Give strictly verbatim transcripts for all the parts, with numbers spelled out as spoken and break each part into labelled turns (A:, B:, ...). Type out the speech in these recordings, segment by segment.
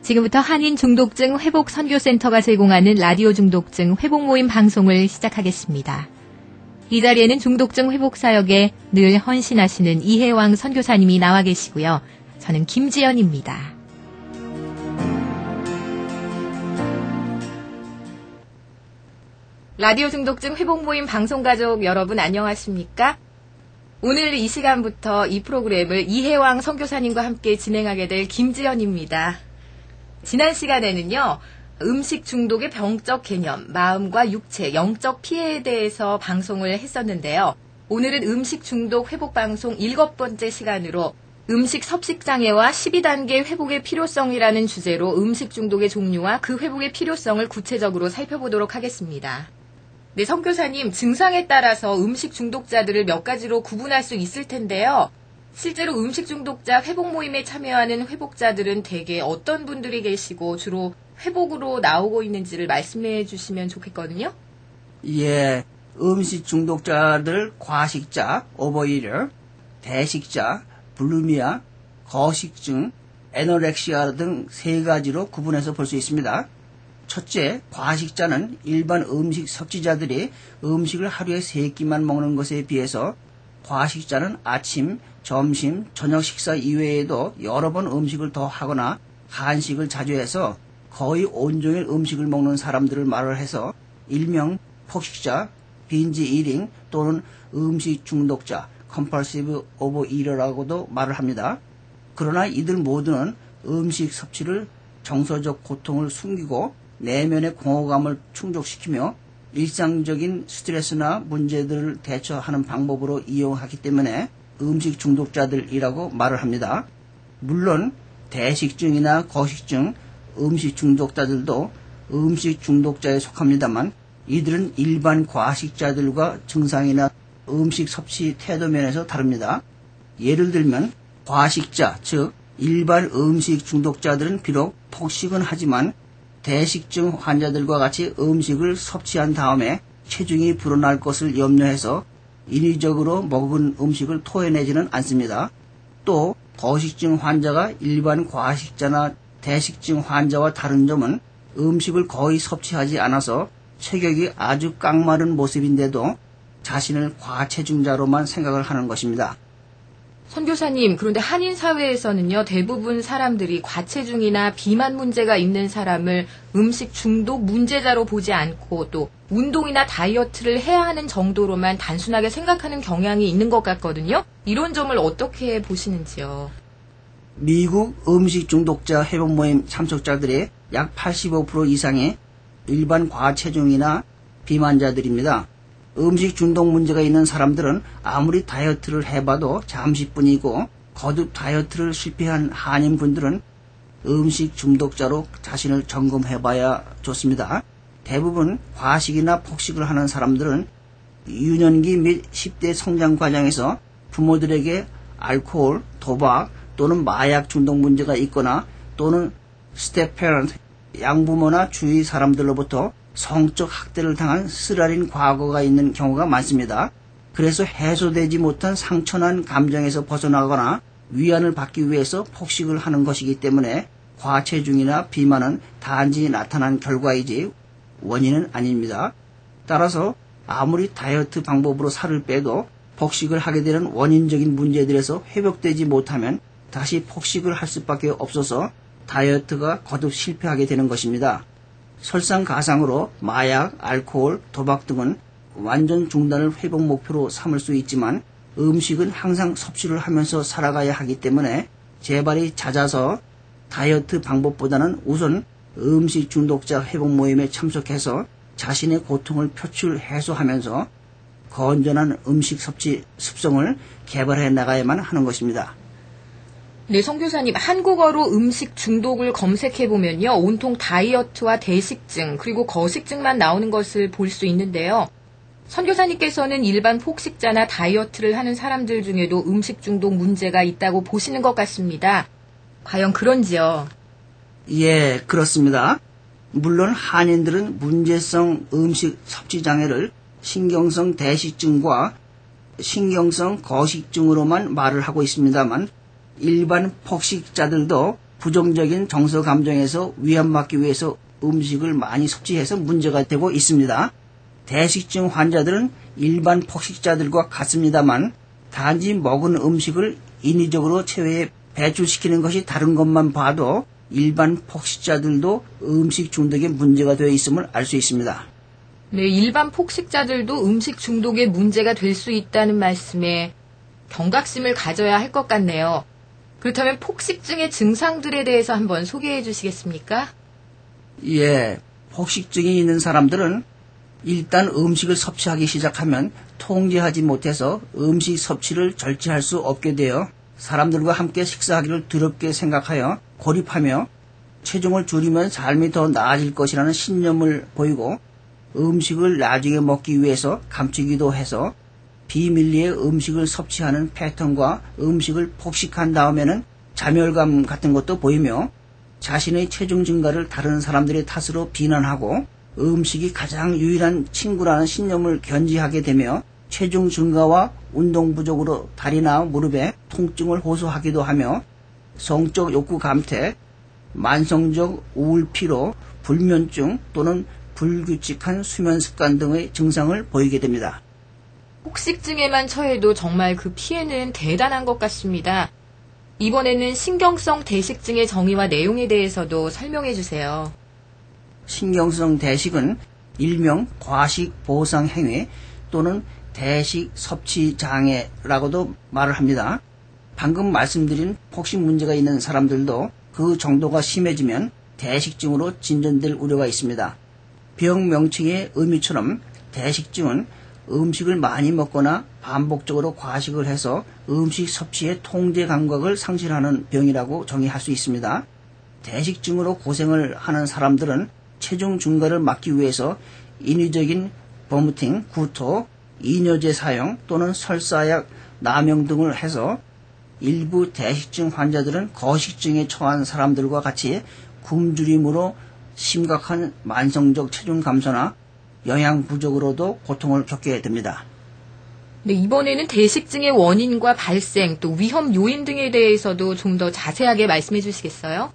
A: 지금부터 한인 중독증 회복 선교센터가 제공하는 라디오 중독증 회복 모임 방송을 시작하겠습니다. 이 자리에는 중독증 회복 사역에 늘 헌신하시는 이혜왕 선교사님이 나와 계시고요. 저는 김지연입니다. 라디오 중독증 회복 모임 방송 가족 여러분 안녕하십니까? 오늘 이 시간부터 이 프로그램을 이혜왕 선교사님과 함께 진행하게 될 김지연입니다. 지난 시간에는요, 음식 중독의 병적 개념, 마음과 육체, 영적 피해에 대해서 방송을 했었는데요. 오늘은 음식 중독 회복 방송 일곱 번째 시간으로 음식 섭식 장애와 십이 단계 회복의 필요성이라는 주제로 음식 중독의 종류와 그 회복의 필요성을 구체적으로 살펴보도록 하겠습니다. 네, 선교사님, 증상에 따라서 음식 중독자들을 몇 가지로 구분할 수 있을 텐데요. 실제로 음식 중독자 회복 모임에 참여하는 회복자들은 대개 어떤 분들이 계시고 주로 회복으로 나오고 있는지를 말씀해 주시면 좋겠거든요.
B: 예, 음식 중독자들 과식자, 오버이터, 대식자, 불미아, 거식증, 에노렉시아 등 세 가지로 구분해서 볼 수 있습니다. 첫째, 과식자는 일반 음식 섭취자들이 음식을 하루에 세 끼만 먹는 것에 비해서 과식자는 아침, 점심, 저녁 식사 이외에도 여러 번 음식을 더 하거나 한식을 자주 해서 거의 온종일 음식을 먹는 사람들을 말을 해서 일명 폭식자, 빈지 이팅 또는 음식 중독자, compulsive overeater라고도 말을 합니다. 그러나 이들 모두는 음식 섭취를 정서적 고통을 숨기고 내면의 공허감을 충족시키며 일상적인 스트레스나 문제들을 대처하는 방법으로 이용하기 때문에 음식 중독자들이라고 말을 합니다. 물론 대식증이나 거식증, 음식 중독자들도 음식 중독자에 속합니다만 이들은 일반 과식자들과 증상이나 음식 섭취 태도 면에서 다릅니다. 예를 들면 과식자, 즉 일반 음식 중독자들은 비록 폭식은 하지만 대식증 환자들과 같이 음식을 섭취한 다음에 체중이 불어날 것을 염려해서 인위적으로 먹은 음식을 토해내지는 않습니다. 또 거식증 환자가 일반 과식자나 대식증 환자와 다른 점은 음식을 거의 섭취하지 않아서 체격이 아주 깡마른 모습인데도 자신을 과체중자로만 생각을 하는 것입니다.
A: 선교사님, 그런데 한인 사회에서는요, 대부분 사람들이 과체중이나 비만 문제가 있는 사람을 음식 중독 문제자로 보지 않고 또 운동이나 다이어트를 해야 하는 정도로만 단순하게 생각하는 경향이 있는 것 같거든요. 이런 점을 어떻게 보시는지요?
B: 미국 음식 중독자 회복 모임 참석자들의 약 팔십오 퍼센트 이상이 일반 과체중이나 비만자들입니다. 음식 중독 문제가 있는 사람들은 아무리 다이어트를 해봐도 잠시뿐이고 거듭 다이어트를 실패한 한인분들은 음식 중독자로 자신을 점검해봐야 좋습니다. 대부분 과식이나 폭식을 하는 사람들은 유년기 및 십 대 성장 과정에서 부모들에게 알코올, 도박 또는 마약 중독 문제가 있거나 또는 스텝 페런트, 양부모나 주위 사람들로부터 성적 학대를 당한 쓰라린 과거가 있는 경우가 많습니다. 그래서 해소되지 못한 상처난 감정에서 벗어나거나 위안을 받기 위해서 폭식을 하는 것이기 때문에 과체중이나 비만은 단지 나타난 결과이지 원인은 아닙니다. 따라서 아무리 다이어트 방법으로 살을 빼도 폭식을 하게 되는 원인적인 문제들에서 회복되지 못하면 다시 폭식을 할 수밖에 없어서 다이어트가 거듭 실패하게 되는 것입니다. 설상가상으로 마약, 알코올, 도박 등은 완전 중단을 회복 목표로 삼을 수 있지만 음식은 항상 섭취를 하면서 살아가야 하기 때문에 재발이 잦아서 다이어트 방법보다는 우선 음식 중독자 회복 모임에 참석해서 자신의 고통을 표출 해소하면서 건전한 음식 섭취 습성을 개발해 나가야만 하는 것입니다.
A: 네, 선교사님, 한국어로 음식 중독을 검색해보면요, 온통 다이어트와 대식증, 그리고 거식증만 나오는 것을 볼 수 있는데요. 선교사님께서는 일반 폭식자나 다이어트를 하는 사람들 중에도 음식 중독 문제가 있다고 보시는 것 같습니다. 과연 그런지요?
B: 예, 그렇습니다. 물론 한인들은 문제성 음식 섭취 장애를 신경성 대식증과 신경성 거식증으로만 말을 하고 있습니다만 일반 폭식자들도 부정적인 정서 감정에서 위안받기 위해서 음식을 많이 섭취해서 문제가 되고 있습니다. 대식증 환자들은 일반 폭식자들과 같습니다만 단지 먹은 음식을 인위적으로 체외에 배출시키는 것이 다른 것만 봐도 일반 폭식자들도 음식 중독에 문제가 되어 있음을 알 수 있습니다.
A: 네, 일반 폭식자들도 음식 중독에 문제가 될 수 있다는 말씀에 경각심을 가져야 할 것 같네요. 그렇다면 폭식증의 증상들에 대해서 한번 소개해 주시겠습니까?
B: 예, 폭식증이 있는 사람들은 일단 음식을 섭취하기 시작하면 통제하지 못해서 음식 섭취를 절제할 수 없게 되어 사람들과 함께 식사하기를 두렵게 생각하여 고립하며 체중을 줄이면 삶이 더 나아질 것이라는 신념을 보이고 음식을 나중에 먹기 위해서 감추기도 해서 비밀리에 음식을 섭취하는 패턴과 음식을 폭식한 다음에는 자멸감 같은 것도 보이며 자신의 체중 증가를 다른 사람들의 탓으로 비난하고 음식이 가장 유일한 친구라는 신념을 견지하게 되며 체중 증가와 운동 부족으로 다리나 무릎에 통증을 호소하기도 하며 성적 욕구 감퇴, 만성적 우울 피로, 불면증 또는 불규칙한 수면 습관 등의 증상을 보이게 됩니다.
A: 폭식증에만 처해도 정말 그 피해는 대단한 것 같습니다. 이번에는 신경성 대식증의 정의와 내용에 대해서도 설명해 주세요.
B: 신경성 대식은 일명 과식 보상 행위 또는 대식 섭취 장애라고도 말을 합니다. 방금 말씀드린 폭식 문제가 있는 사람들도 그 정도가 심해지면 대식증으로 진전될 우려가 있습니다. 병 명칭의 의미처럼 대식증은 음식을 많이 먹거나 반복적으로 과식을 해서 음식 섭취의 통제 감각을 상실하는 병이라고 정의할 수 있습니다. 대식증으로 고생을 하는 사람들은 체중 증가를 막기 위해서 인위적인 버무팅, 구토, 이뇨제 사용 또는 설사약 남용 등을 해서 일부 대식증 환자들은 거식증에 처한 사람들과 같이 굶주림으로 심각한 만성적 체중 감소나 영양 부족으로도 고통을 겪게 됩니다.
A: 네, 이번에는 대식증의 원인과 발생 또 위험 요인 등에 대해서도 좀 더 자세하게 말씀해 주시겠어요?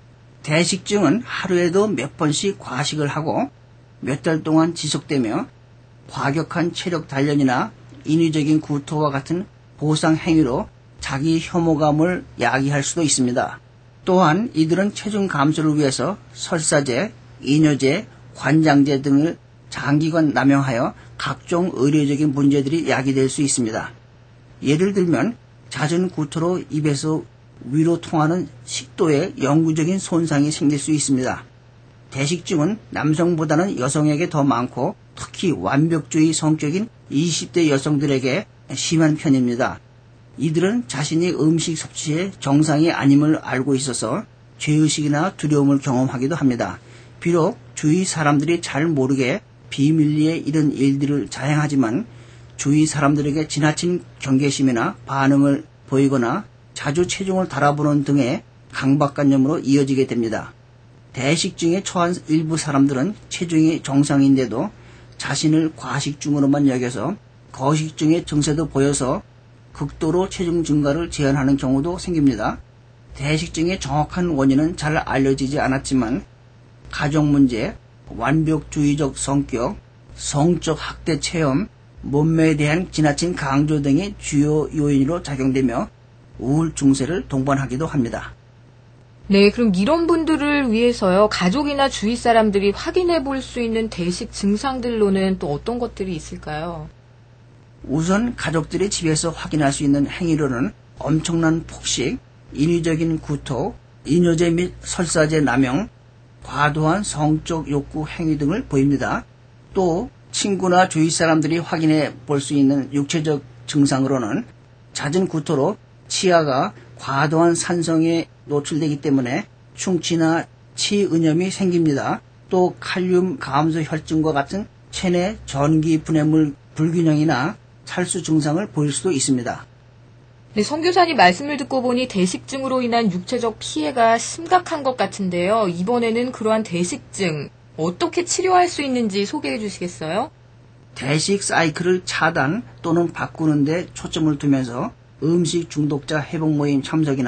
B: 대식증은 하루에도 몇 번씩 과식을 하고 몇 달 동안 지속되며 과격한 체력 단련이나 인위적인 구토와 같은 보상 행위로 자기 혐오감을 야기할 수도 있습니다. 또한 이들은 체중 감소를 위해서 설사제, 이뇨제, 관장제 등을 장기간 남용하여 각종 의료적인 문제들이 야기될 수 있습니다. 예를 들면 잦은 구토로 입에서 위로 통하는 식도에 영구적인 손상이 생길 수 있습니다. 대식증은 남성보다는 여성에게 더 많고 특히 완벽주의 성격인 이십 대 여성들에게 심한 편입니다. 이들은 자신이 음식 섭취에 정상이 아님을 알고 있어서 죄의식이나 두려움을 경험하기도 합니다. 비록 주위 사람들이 잘 모르게 비밀리에 이런 일들을 자행하지만 주위 사람들에게 지나친 경계심이나 반응을 보이거나 자주 체중을 달아보는 등의 강박관념으로 이어지게 됩니다. 대식증에 처한 일부 사람들은 체중이 정상인데도 자신을 과식증으로만 여겨서 거식증의 증세도 보여서 극도로 체중 증가를 제한하는 경우도 생깁니다. 대식증의 정확한 원인은 잘 알려지지 않았지만 가족 문제, 완벽주의적 성격, 성적 학대 체험, 몸매에 대한 지나친 강조 등이 주요 요인으로 작용되며 우울 증세를 동반하기도 합니다.
A: 네, 그럼 이런 분들을 위해서요, 가족이나 주위 사람들이 확인해 볼 수 있는 대식 증상들로는 또 어떤 것들이 있을까요?
B: 우선 가족들이 집에서 확인할 수 있는 행위로는 엄청난 폭식, 인위적인 구토, 이뇨제 및 설사제 남용, 과도한 성적 욕구 행위 등을 보입니다. 또 친구나 주위 사람들이 확인해 볼 수 있는 육체적 증상으로는 잦은 구토로 치아가 과도한 산성에 노출되기 때문에 충치나 치은염이 생깁니다. 또 칼륨 감소 혈증과 같은 체내 전기 분해물 불균형이나 탈수 증상을 보일 수도 있습니다.
A: 네, 선교사님 말씀을 듣고 보니 대식증으로 인한 육체적 피해가 심각한 것 같은데요. 이번에는 그러한 대식증 어떻게 치료할 수 있는지 소개해 주시겠어요?
B: 대식 사이클을 차단 또는 바꾸는 데 초점을 두면서 음식 중독자 회복 모임 참석이나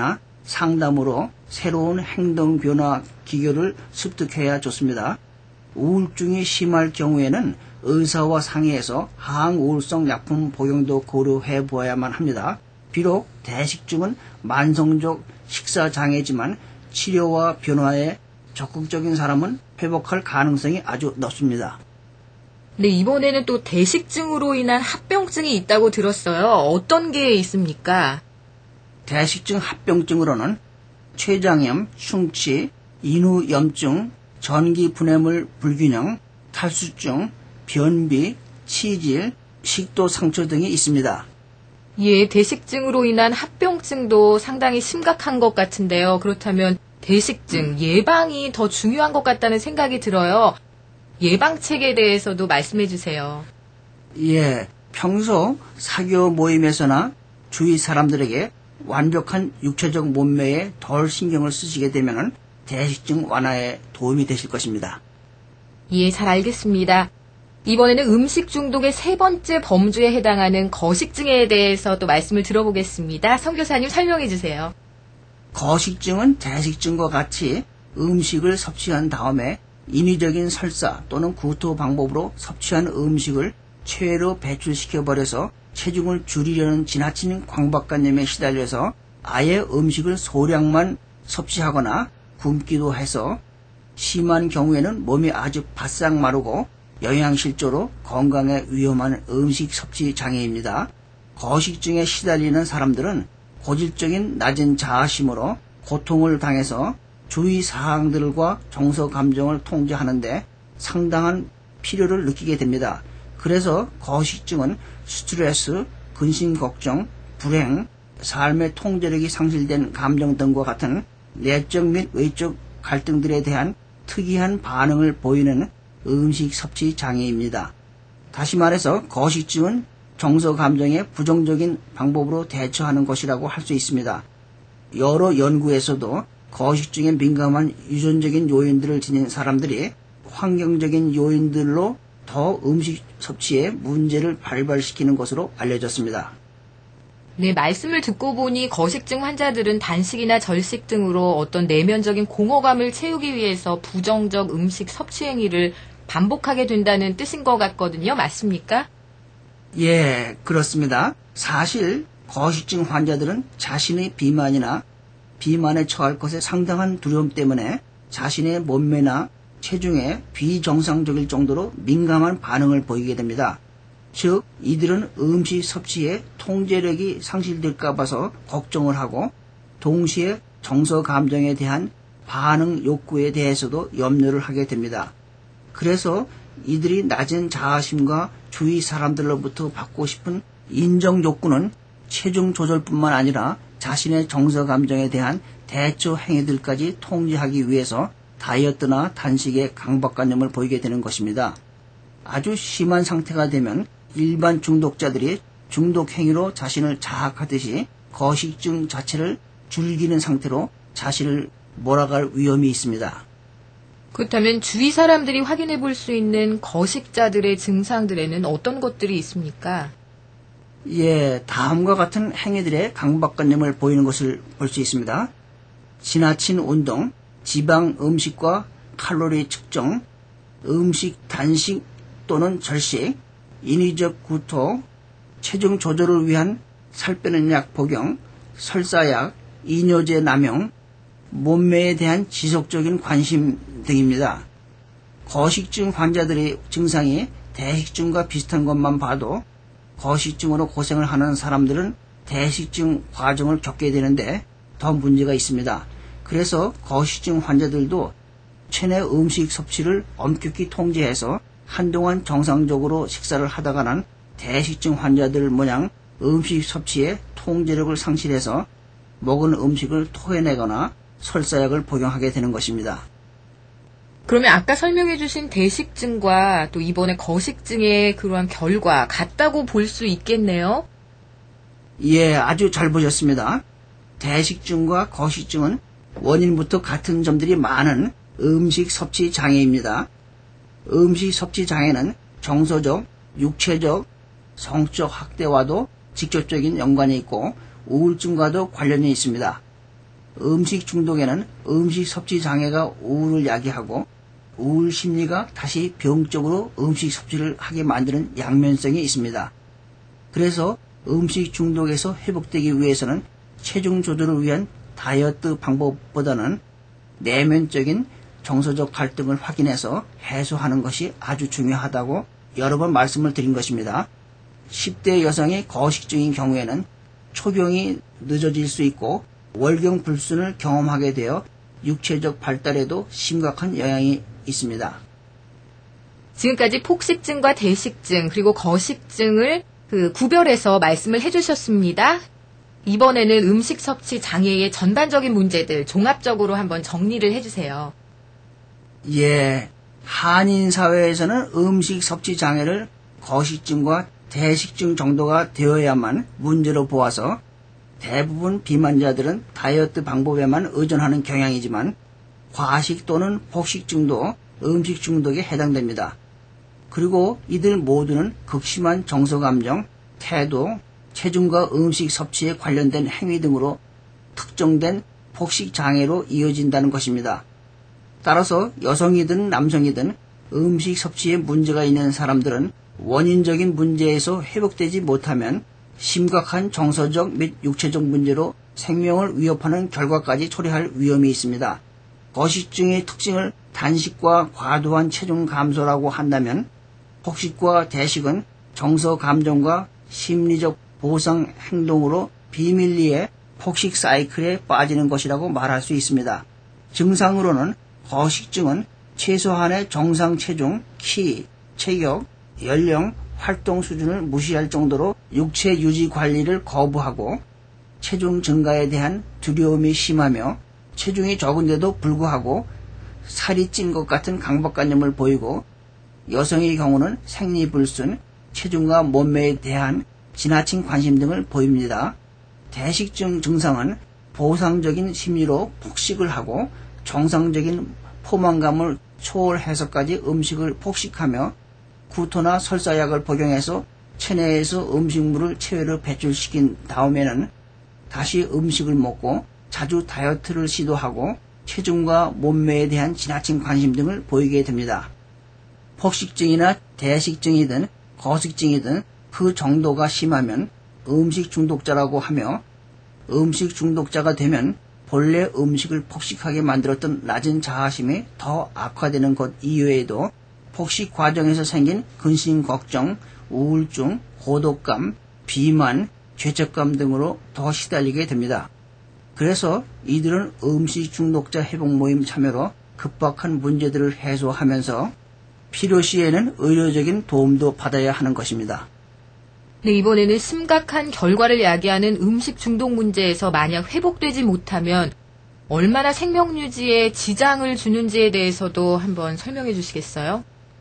B: 상담으로 새로운 행동 변화 기교를 습득해야 좋습니다. 우울증이 심할 경우에는 의사와 상의해서 항우울성 약품 복용도 고려해 보아야만 합니다. 비록 대식증은 만성적 식사장애지만 치료와 변화에 적극적인 사람은 회복할 가능성이 아주 높습니다.
A: 네, 이번에는 또 대식증으로 인한 합병증이 있다고 들었어요. 어떤 게 있습니까?
B: 대식증 합병증으로는 췌장염, 충치, 인후염증, 전기분해물 불균형, 탈수증, 변비, 치질, 식도 상처 등이 있습니다.
A: 예, 대식증으로 인한 합병증도 상당히 심각한 것 같은데요. 그렇다면 대식증, 예방이 더 중요한 것 같다는 생각이 들어요. 예방책에 대해서도 말씀해 주세요.
B: 예, 평소 사교 모임에서나 주위 사람들에게 완벽한 육체적 몸매에 덜 신경을 쓰시게 되면 대식증 완화에 도움이 되실 것입니다.
A: 예, 잘 알겠습니다. 이번에는 음식 중독의 세 번째 범주에 해당하는 거식증에 대해서 또 말씀을 들어보겠습니다. 선교사님 설명해 주세요.
B: 거식증은 대식증과 같이 음식을 섭취한 다음에 인위적인 설사 또는 구토 방법으로 섭취한 음식을 체외로 배출시켜버려서 체중을 줄이려는 지나친 강박관념에 시달려서 아예 음식을 소량만 섭취하거나 굶기도 해서 심한 경우에는 몸이 아주 바싹 마르고 영양실조로 건강에 위험한 음식 섭취 장애입니다. 거식증에 시달리는 사람들은 고질적인 낮은 자아심으로 고통을 당해서 주위 사항들과 정서 감정을 통제하는데 상당한 필요를 느끼게 됩니다. 그래서 거식증은 스트레스, 근심 걱정, 불행, 삶의 통제력이 상실된 감정 등과 같은 내적 및 외적 갈등들에 대한 특이한 반응을 보이는 음식 섭취 장애입니다. 다시 말해서 거식증은 정서 감정에 부정적인 방법으로 대처하는 것이라고 할 수 있습니다. 여러 연구에서도 거식증에 민감한 유전적인 요인들을 지닌 사람들이 환경적인 요인들로 더 음식 섭취에 문제를 발발시키는 것으로 알려졌습니다.
A: 네, 말씀을 듣고 보니 거식증 환자들은 단식이나 절식 등으로 어떤 내면적인 공허감을 채우기 위해서 부정적 음식 섭취 행위를 반복하게 된다는 뜻인 것 같거든요. 맞습니까?
B: 예, 그렇습니다. 사실 거식증 환자들은 자신의 비만이나 비만에 처할 것에 상당한 두려움 때문에 자신의 몸매나 체중에 비정상적일 정도로 민감한 반응을 보이게 됩니다. 즉, 이들은 음식 섭취에 통제력이 상실될까 봐서 걱정을 하고 동시에 정서 감정에 대한 반응 욕구에 대해서도 염려를 하게 됩니다. 그래서 이들이 낮은 자아심과 주위 사람들로부터 받고 싶은 인정 욕구는 체중 조절뿐만 아니라 자신의 정서 감정에 대한 대처 행위들까지 통제하기 위해서 다이어트나 단식에 강박관념을 보이게 되는 것입니다. 아주 심한 상태가 되면 일반 중독자들이 중독 행위로 자신을 자학하듯이 거식증 자체를 즐기는 상태로 자신을 몰아갈 위험이 있습니다.
A: 그렇다면 주위 사람들이 확인해 볼 수 있는 거식자들의 증상들에는 어떤 것들이 있습니까?
B: 예, 다음과 같은 행위들의 강박관념을 보이는 것을 볼 수 있습니다. 지나친 운동, 지방 음식과 칼로리 측정, 음식 단식 또는 절식, 인위적 구토, 체중 조절을 위한 살 빼는 약 복용, 설사약, 이뇨제 남용, 몸매에 대한 지속적인 관심 등입니다. 거식증 환자들의 증상이 대식증과 비슷한 것만 봐도 거식증으로 고생을 하는 사람들은 대식증 과정을 겪게 되는데 더 문제가 있습니다. 그래서 거식증 환자들도 체내 음식 섭취를 엄격히 통제해서 한동안 정상적으로 식사를 하다가는 대식증 환자들 모양 음식 섭취에 통제력을 상실해서 먹은 음식을 토해내거나 설사약을 복용하게 되는 것입니다.
A: 그러면 아까 설명해 주신 대식증과 또 이번에 거식증의 그러한 결과 같다고 볼 수 있겠네요?
B: 예, 아주 잘 보셨습니다. 대식증과 거식증은 원인부터 같은 점들이 많은 음식 섭취 장애입니다. 음식 섭취 장애는 정서적, 육체적, 성적 학대와도 직접적인 연관이 있고 우울증과도 관련이 있습니다. 음식 중독에는 음식 섭취 장애가 우울을 야기하고 우울 심리가 다시 병적으로 음식 섭취를 하게 만드는 양면성이 있습니다. 그래서 음식 중독에서 회복되기 위해서는 체중 조절을 위한 다이어트 방법보다는 내면적인 정서적 갈등을 확인해서 해소하는 것이 아주 중요하다고 여러 번 말씀을 드린 것입니다. 십 대 여성이 거식증인 경우에는 초경이 늦어질 수 있고 월경불순을 경험하게 되어 육체적 발달에도 심각한 영향이 있습니다.
A: 지금까지 폭식증과 대식증 그리고 거식증을 그 구별해서 말씀을 해주셨습니다. 이번에는 음식 섭취 장애의 전반적인 문제들 종합적으로 한번 정리를 해주세요.
B: 예, 한인 사회에서는 음식 섭취 장애를 거식증과 대식증 정도가 되어야만 문제로 보아서 대부분 비만자들은 다이어트 방법에만 의존하는 경향이지만 과식 또는 폭식증도 음식 중독에 해당됩니다. 그리고 이들 모두는 극심한 정서감정, 태도, 체중과 음식 섭취에 관련된 행위 등으로 특정된 폭식 장애로 이어진다는 것입니다. 따라서 여성이든 남성이든 음식 섭취에 문제가 있는 사람들은 원인적인 문제에서 회복되지 못하면 심각한 정서적 및 육체적 문제로 생명을 위협하는 결과까지 초래할 위험이 있습니다. 거식증의 특징을 단식과 과도한 체중 감소라고 한다면 폭식과 대식은 정서 감정과 심리적 보상 행동으로 비밀리에 폭식 사이클에 빠지는 것이라고 말할 수 있습니다. 증상으로는 거식증은 최소한의 정상 체중, 키, 체격, 연령, 활동 수준을 무시할 정도로 육체 유지 관리를 거부하고 체중 증가에 대한 두려움이 심하며 체중이 적은데도 불구하고 살이 찐 것 같은 강박관념을 보이고 여성의 경우는 생리불순, 체중과 몸매에 대한 지나친 관심 등을 보입니다. 대식증 증상은 보상적인 심리로 폭식을 하고 정상적인 포만감을 초월해서까지 음식을 폭식하며 구토나 설사약을 복용해서 체내에서 음식물을 체외로 배출시킨 다음에는 다시 음식을 먹고 자주 다이어트를 시도하고 체중과 몸매에 대한 지나친 관심 등을 보이게 됩니다. 폭식증이나 대식증이든 거식증이든 그 정도가 심하면 음식 중독자라고 하며 음식 중독자가 되면 본래 음식을 폭식하게 만들었던 낮은 자아심이 더 악화되는 것 이외에도 폭식 과정에서 생긴 근심 걱정, 우울증, 고독감, 비만, 죄책감 등으로 더 시달리게 됩니다. 그래서 이들은 음식 중독자 회복 모임 참여로 급박한 문제들을 해소하면서 필요시에는 의료적인 도움도 받아야 하는 것입니다.
A: 네, 이번에는 심각한 결과를 야기하는 음식 중독 문제에서 만약 회복되지 못하면 얼마나 생명 유지에 지장을 주는지에 대해서도 한번 설명해 주시겠어요?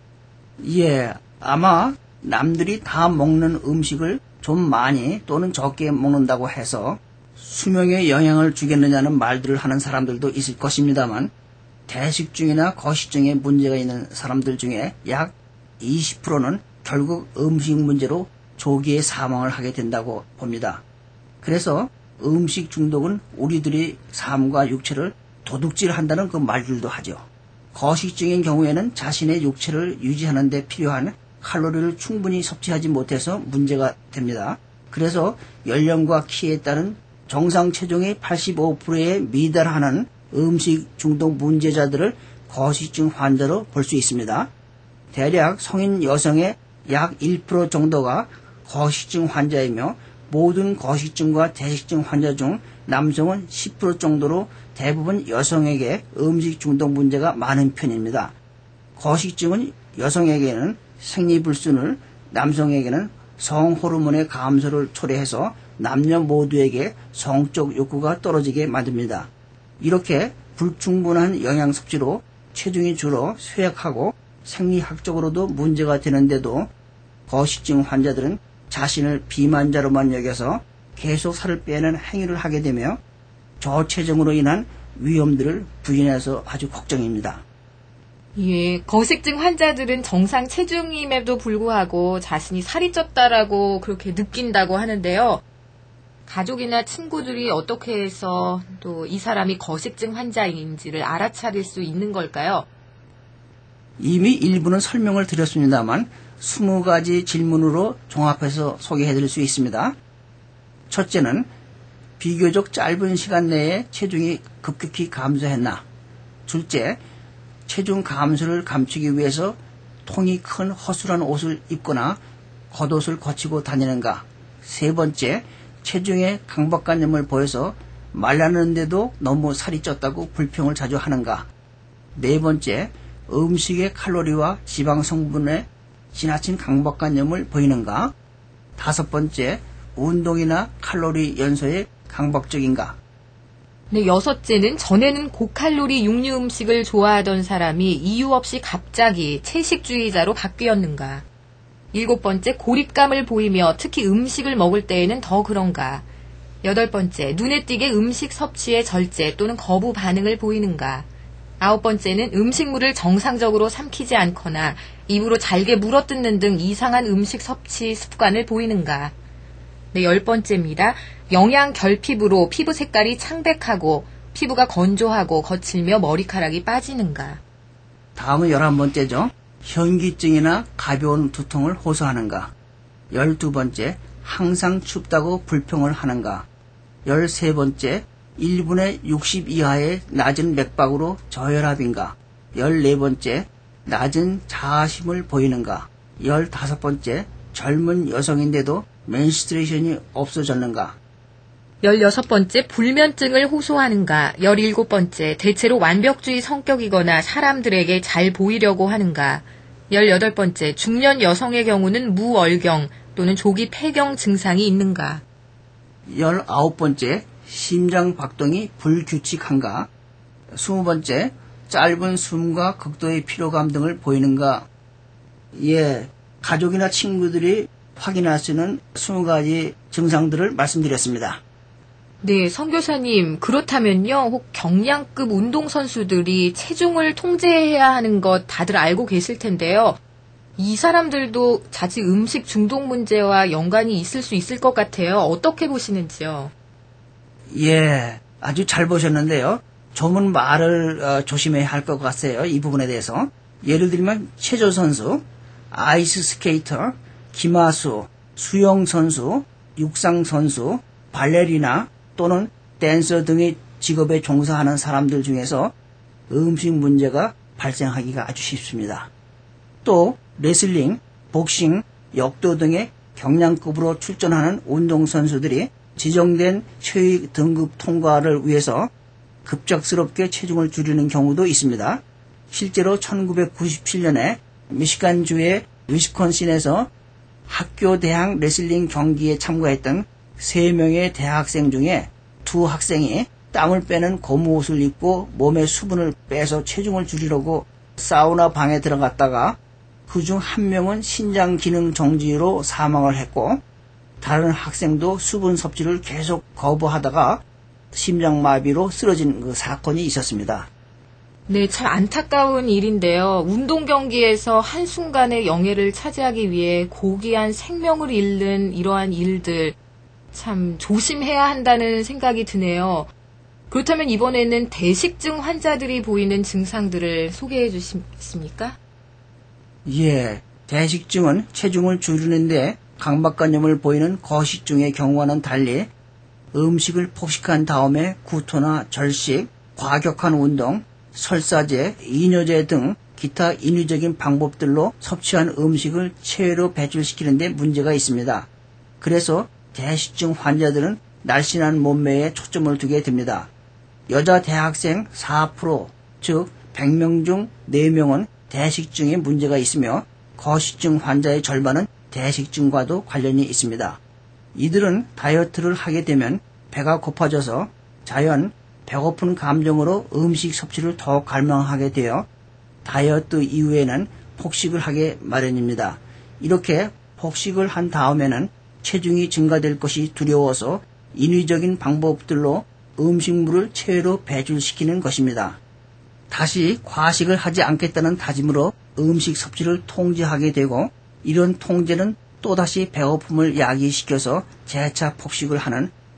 B: 예, 아마 남들이 다 먹는 음식을 좀 많이 또는 적게 먹는다고 해서 수명에 영향을 주겠느냐는 말들을 하는 사람들도 있을 것입니다만 대식증이나 거식증에 문제가 있는 사람들 중에 약 이십 퍼센트는 결국 음식 문제로 조기에 사망을 하게 된다고 봅니다. 그래서 음식 중독은 우리들의 삶과 육체를 도둑질한다는 그 말들도 하죠. 거식증인 경우에는 자신의 육체를 유지하는 데 필요한 칼로리를 충분히 섭취하지 못해서 문제가 됩니다. 그래서 연령과 키에 따른 정상 체중의 팔십오 퍼센트에 미달하는 음식 중독 문제자들을 거식증 환자로 볼 수 있습니다. 대략 성인 여성의 약 일 퍼센트 정도가 거식증 환자이며 모든 거식증과 대식증 환자 중 남성은 십 퍼센트 정도로 대부분 여성에게 음식 중독 문제가 많은 편입니다. 거식증은 여성에게는 생리불순을, 남성에게는 성호르몬의 감소를 초래해서 남녀 모두에게 성적 욕구가 떨어지게 만듭니다. 이렇게 불충분한 영양 섭취로 체중이 줄어 쇠약하고 생리학적으로도 문제가 되는데도 거식증 환자들은 자신을 비만자로만 여겨서 계속 살을 빼는 행위를 하게 되며 저체중으로 인한 위험들을 부인해서 아주 걱정입니다.
A: 예, 거식증 환자들은 정상 체중임에도 불구하고 자신이 살이 쪘다라고 그렇게 느낀다고 하는데요. 가족이나 친구들이 어떻게 해서 또 이 사람이 거식증 환자인지를 알아차릴 수 있는 걸까요?
B: 이미 일부는 설명을 드렸습니다만 스무 가지 질문으로 종합해서 소개해드릴 수 있습니다. 첫째는 비교적 짧은 시간 내에 체중이 급격히 감소했나? 둘째, 체중 감소를 감추기 위해서 통이 큰 허술한 옷을 입거나 겉옷을 거치고 다니는가? 세 번째, 체중에 강박관념을 보여서 말랐는데도 너무 살이 쪘다고 불평을 자주 하는가? 네 번째, 음식의 칼로리와 지방 성분에 지나친 강박관념을 보이는가? 다섯 번째, 운동이나 칼로리 연소에 강박적인가?
A: 네, 여섯째는 전에는 고칼로리 육류 음식을 좋아하던 사람이 이유 없이 갑자기 채식주의자로 바뀌었는가? 일곱 번째, 고립감을 보이며 특히 음식을 먹을 때에는 더 그런가? 여덟 번째, 눈에 띄게 음식 섭취에 절제 또는 거부 반응을 보이는가? 아홉 번째는 음식물을 정상적으로 삼키지 않거나 입으로 잘게 물어뜯는 등 이상한 음식 섭취 습관을 보이는가? 네, 열 번째입니다. 영양 결핍으로 피부 색깔이 창백하고 피부가 건조하고 거칠며 머리카락이 빠지는가?
B: 다음은 열한 번째죠. 현기증이나 가벼운 두통을 호소하는가? 열두 번째, 항상 춥다고 불평을 하는가? 열세 번째, 일 분에 육십 이하의 낮은 맥박으로 저혈압인가? 열네 번째, 낮은 자아심을 보이는가? 열다섯 번째, 젊은 여성인데도 menstruation이 없어졌는가?
A: 열여섯 번째, 불면증을 호소하는가? 열일곱 번째, 대체로 완벽주의 성격이거나 사람들에게 잘 보이려고 하는가? 열여덟 번째, 중년 여성의 경우는 무월경 또는 조기 폐경 증상이 있는가?
B: 열아홉 번째, 심장 박동이 불규칙한가? 스무 번째, 짧은 숨과 극도의 피로감 등을 보이는가? 예, 가족이나 친구들이 확인할 수 있는 스무 가지 증상들을 말씀드렸습니다.
A: 네, 선교사님, 그렇다면요, 혹 경량급 운동선수들이 체중을 통제해야 하는 것 다들 알고 계실 텐데요. 이 사람들도 자칫 음식 중독 문제와 연관이 있을 수 있을 것 같아요. 어떻게 보시는지요?
B: 예, 아주 잘 보셨는데요. 조문 말을 어, 조심해야 할 것 같아요. 이 부분에 대해서. 예를 들면 체조선수, 아이스 스케이터, 기마수, 수영선수, 육상선수, 발레리나 또는 댄서 등의 직업에 종사하는 사람들 중에서 음식 문제가 발생하기가 아주 쉽습니다. 또 레슬링, 복싱, 역도 등의 경량급으로 출전하는 운동선수들이 지정된 최의 등급 통과를 위해서 급작스럽게 체중을 줄이는 경우도 있습니다. 실제로 천구백구십칠 년에 미시간주의 위스콘신에서 학교 대항 레슬링 경기에 참가했던 세 명의 대학생 중에 두 학생이 땀을 빼는 고무 옷을 입고 몸의 수분을 빼서 체중을 줄이려고 사우나 방에 들어갔다가 그중 한 명은 신장 기능 정지로 사망을 했고 다른 학생도 수분 섭취를 계속 거부하다가 심장마비로 쓰러진 그 사건이 있었습니다.
A: 네, 참 안타까운 일인데요. 운동 경기에서 한순간의 영예를 차지하기 위해 고귀한 생명을 잃는 이러한 일들 참 조심해야 한다는 생각이 드네요. 그렇다면 이번에는 대식증 환자들이 보이는 증상들을 소개해 주시겠습니까?
B: 예, 대식증은 체중을 줄이는데 강박관념을 보이는 거식증의 경우와는 달리 음식을 폭식한 다음에 구토나 절식, 과격한 운동, 설사제, 이뇨제 등 기타 인위적인 방법들로 섭취한 음식을 체외로 배출시키는 데 문제가 있습니다. 그래서 대식증 환자들은 날씬한 몸매에 초점을 두게 됩니다. 여자 대학생 사 퍼센트, 즉 백 명 중 네 명은 대식증에 문제가 있으며 거식증 환자의 절반은 대식증과도 관련이 있습니다. 이들은 다이어트를 하게 되면 배가 고파져서 자연 배고픈 감정으로 음식 섭취를 더 갈망하게 되어 다이어트 이후에는 폭식을 하게 마련입니다. 이렇게 폭식을 한 다음에는 체중이 증가될 것이 두려워서 인위적인 방법들로 음식물을 체외로 배출시키는 것입니다. 다시 과식을 하지 않겠다는 다짐으로 음식 섭취를 통제하게 되고 이런 통제는 또다시 배고픔을 야기시켜서 재차 폭식을 하는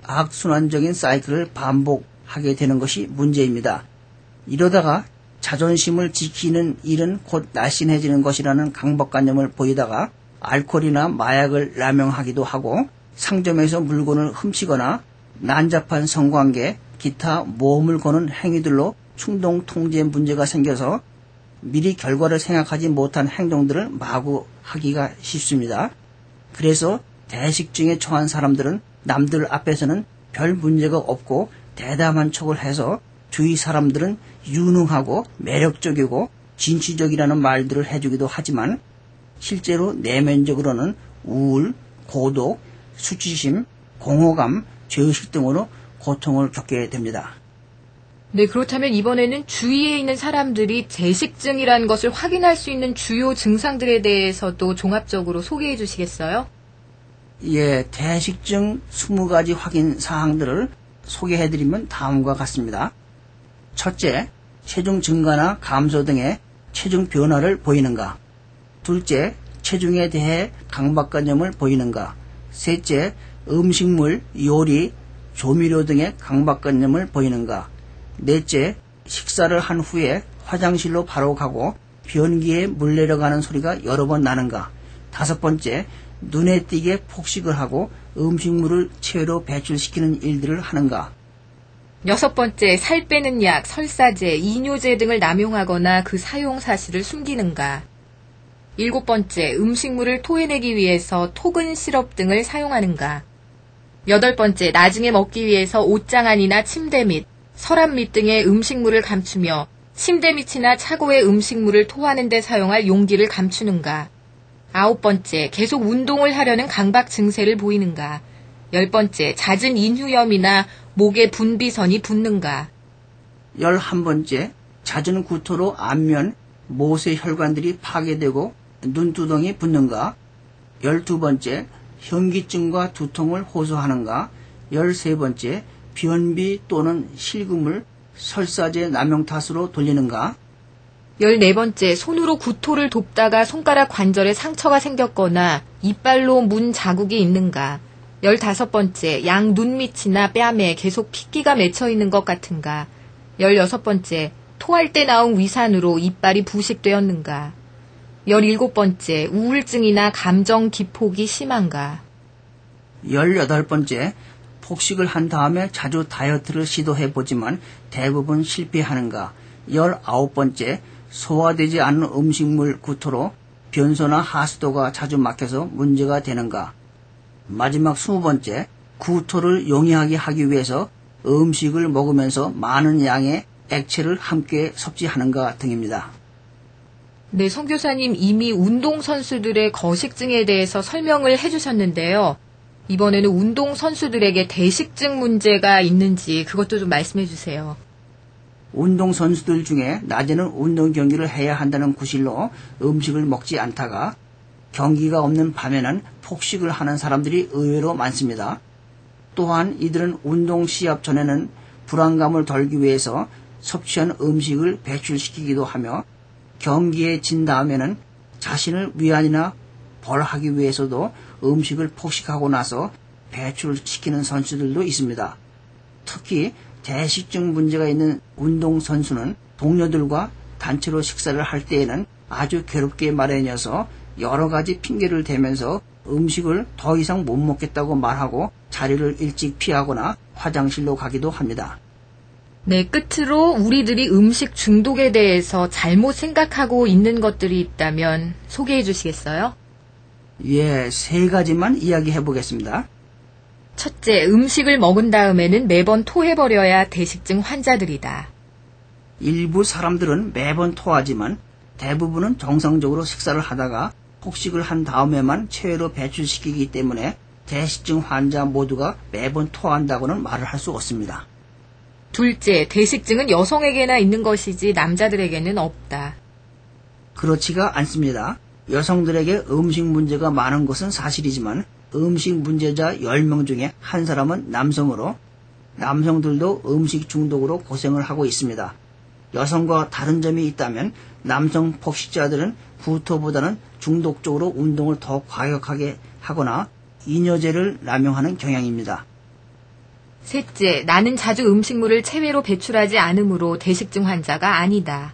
B: 악순환적인 사이클을 반복하게 되는 것이 문제입니다. 이러다가 자존심을 지키는 일은 곧 날씬해지는 것이라는 강박관념을 보이다가 알코올이나 마약을 남용하기도 하고 상점에서 물건을 훔치거나 난잡한 성관계, 기타 모험을 거는 행위들로 충동 통제 문제가 생겨서 미리 결과를 생각하지 못한 행동들을 마구 하기가 쉽습니다. 그래서 대식증에 처한 사람들은 남들 앞에서는 별 문제가 없고 대담한 척을 해서 주위 사람들은 유능하고 매력적이고 진취적이라는 말들을 해주기도 하지만 실제로 내면적으로는 우울, 고독, 수치심, 공허감, 죄의식 등으로 고통을 겪게 됩니다.
A: 네, 그렇다면 이번에는 주위에 있는 사람들이 대식증이라는 것을 확인할 수 있는 주요 증상들에 대해서도 종합적으로 소개해 주시겠어요?
B: 예, 대식증 이십 가지 확인 사항들을 소개해드리면 다음과 같습니다. 첫째, 체중 증가나 감소 등의 체중 변화를 보이는가? 둘째, 체중에 대해 강박관념을 보이는가? 셋째, 음식물, 요리, 조미료 등의 강박관념을 보이는가? 넷째, 식사를 한 후에 화장실로 바로 가고 변기에 물 내려가는 소리가 여러 번 나는가? 다섯 번째, 눈에 띄게 폭식을 하고 음식물을 체외로 배출시키는 일들을 하는가?
A: 여섯 번째, 살 빼는 약, 설사제, 이뇨제 등을 남용하거나 그 사용 사실을 숨기는가? 일곱 번째, 음식물을 토해내기 위해서 토근 시럽 등을 사용하는가? 여덟 번째, 나중에 먹기 위해서 옷장안이나 침대 밑, 서랍 밑 등의 음식물을 감추며 침대 밑이나 차고의 음식물을 토하는 데 사용할 용기를 감추는가? 아홉 번째, 계속 운동을 하려는 강박 증세를 보이는가? 열 번째, 잦은 인후염이나 목에 분비선이 붓는가?
B: 열한 번째, 잦은 구토로 안면, 못의 혈관들이 파괴되고 눈두덩이 붓는가? 열두 번째, 현기증과 두통을 호소하는가? 열세 번째, 변비 또는 실금을 설사제 남용 탓으로 돌리는가?
A: 열네 번째, 손으로 구토를 돕다가 손가락 관절에 상처가 생겼거나 이빨로 문 자국이 있는가? 열다섯 번째, 양 눈 밑이나 뺨에 계속 핏기가 맺혀 있는 것 같은가? 열여섯 번째, 토할 때 나온 위산으로 이빨이 부식되었는가? 열일곱 번째, 우울증이나 감정 기폭이 심한가?
B: 열여덟 번째, 폭식을 한 다음에 자주 다이어트를 시도해보지만 대부분 실패하는가? 열아홉 번째, 소화되지 않는 음식물 구토로 변소나 하수도가 자주 막혀서 문제가 되는가? 마지막 스무 번째, 구토를 용이하게 하기 위해서 음식을 먹으면서 많은 양의 액체를 함께 섭취하는가 등입니다.
A: 네, 선교사님 이미 운동선수들의 거식증에 대해서 설명을 해주셨는데요. 이번에는 운동선수들에게 대식증 문제가 있는지 그것도 좀 말씀해 주세요.
B: 운동선수들 중에 낮에는 운동 경기를 해야 한다는 구실로 음식을 먹지 않다가 경기가 없는 밤에는 폭식을 하는 사람들이 의외로 많습니다. 또한 이들은 운동 시합 전에는 불안감을 덜기 위해서 섭취한 음식을 배출시키기도 하며 경기에 진 다음에는 자신을 위안이나 벌하기 위해서도 음식을 폭식하고 나서 배출시키는 선수들도 있습니다. 특히 대식증 문제가 있는 운동선수는 동료들과 단체로 식사를 할 때에는 아주 괴롭게 마련이어서 여러 가지 핑계를 대면서 음식을 더 이상 못 먹겠다고 말하고 자리를 일찍 피하거나 화장실로 가기도 합니다.
A: 네, 끝으로 우리들이 음식 중독에 대해서 잘못 생각하고 있는 것들이 있다면 소개해 주시겠어요?
B: 예, 세 가지만 이야기해 보겠습니다.
A: 첫째, 음식을 먹은 다음에는 매번 토해버려야 대식증 환자들이다.
B: 일부 사람들은 매번 토하지만 대부분은 정상적으로 식사를 하다가 폭식을 한 다음에만 체외로 배출시키기 때문에 대식증 환자 모두가 매번 토한다고는 말을 할 수 없습니다.
A: 둘째, 대식증은 여성에게나 있는 것이지 남자들에게는 없다.
B: 그렇지가 않습니다. 여성들에게 음식 문제가 많은 것은 사실이지만 음식 문제자 열 명 중에 한 사람은 남성으로 남성들도 음식 중독으로 고생을 하고 있습니다. 여성과 다른 점이 있다면 남성 폭식자들은 구토보다는 중독적으로 운동을 더 과격하게 하거나 이뇨제를 남용하는 경향입니다.
A: 셋째, 나는 자주 음식물을 체외로 배출하지 않으므로 대식증 환자가 아니다.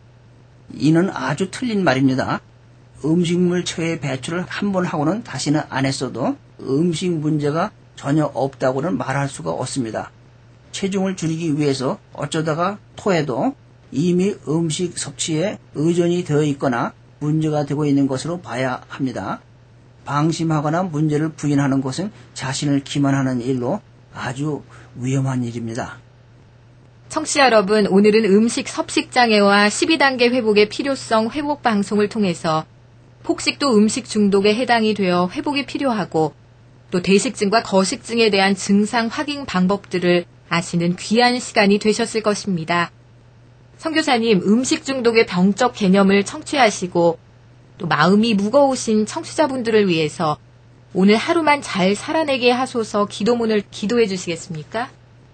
B: 이는 아주 틀린 말입니다. 음식물 체외 배출을 한 번 하고는 다시는 안 했어도 음식 문제가 전혀 없다고는 말할 수가 없습니다. 체중을 줄이기 위해서 어쩌다가 토해도 이미 음식 섭취에 의존이 되어 있거나 문제가 되고 있는 것으로 봐야 합니다. 방심하거나 문제를 부인하는 것은 자신을 기만하는 일로 아주 위험한 일입니다.
A: 청취자 여러분, 오늘은 음식 섭식장애와 십이 단계 회복의 필요성 회복 방송을 통해서 폭식도 음식 중독에 해당이 되어 회복이 필요하고 또 대식증과 거식증에 대한 증상 확인 방법들을 아시는 귀한 시간이 되셨을 것입니다. 선교사님, 음식 중독의 병적 개념을 청취하시고 또 마음이 무거우신 청취자분들을 위해서 오늘 하루만 잘 살아내게 하소서 기도문을 기도해 주시겠습니까?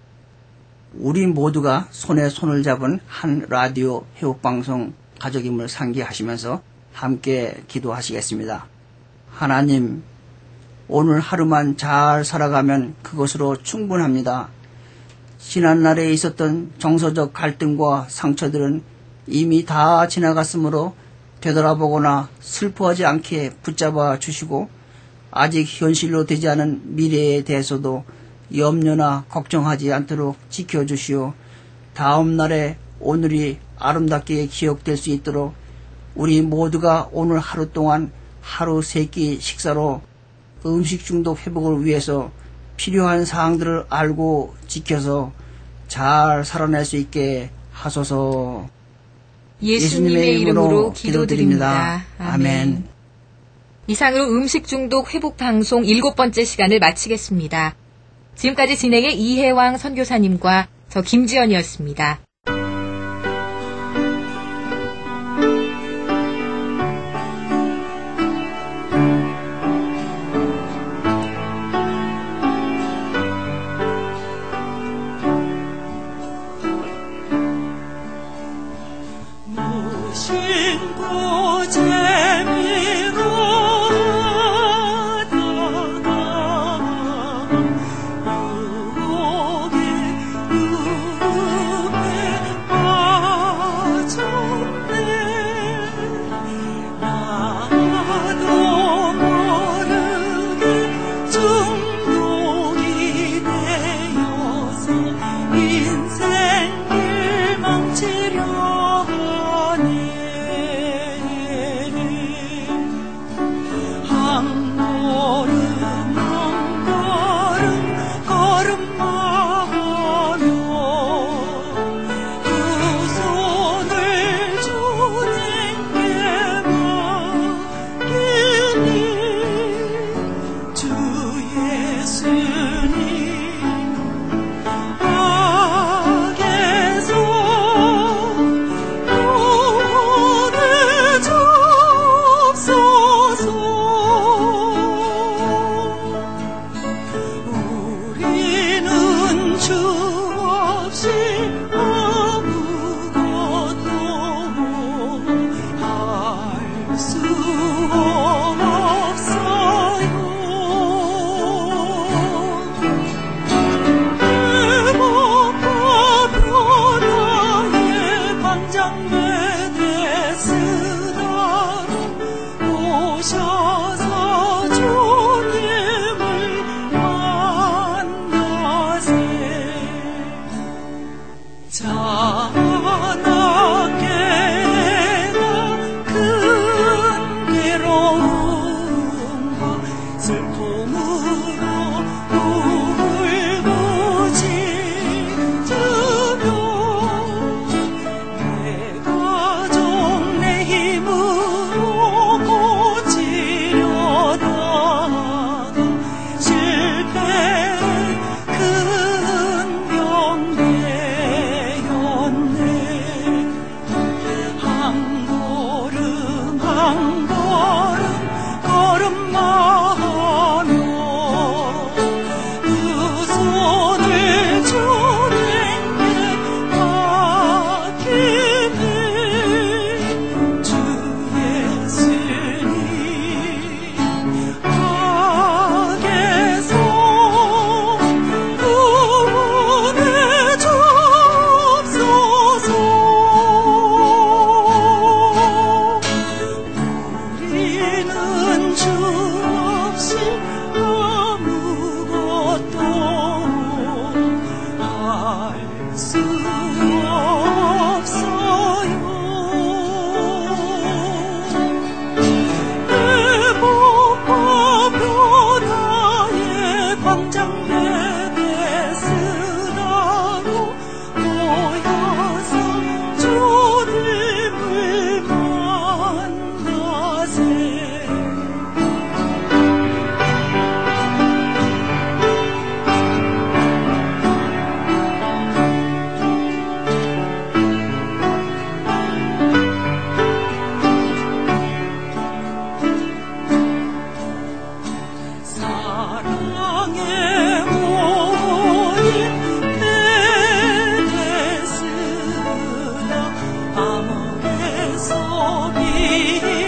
B: 우리 모두가 손에 손을 잡은 한 라디오 회복방송 가족임을 상기하시면서 함께 기도하시겠습니다. 하나님, 오늘 하루만 잘 살아가면 그것으로 충분합니다. 지난날에 있었던 정서적 갈등과 상처들은 이미 다 지나갔으므로 되돌아보거나 슬퍼하지 않게 붙잡아 주시고 아직 현실로 되지 않은 미래에 대해서도 염려나 걱정하지 않도록 지켜주시오. 다음 날에 오늘이 아름답게 기억될 수 있도록 우리 모두가 오늘 하루 동안 하루 세 끼 식사로 음식 중독 회복을 위해서 필요한 사항들을 알고 지켜서 잘 살아낼 수 있게 하소서.
A: 예수님의 이름으로 기도드립니다. 아멘.
B: 아멘.
A: 이상으로 음식 중독 회복 방송 일곱 번째 시간을 마치겠습니다. 지금까지 진행의 이혜왕 선교사님과 저 김지연이었습니다.
C: 길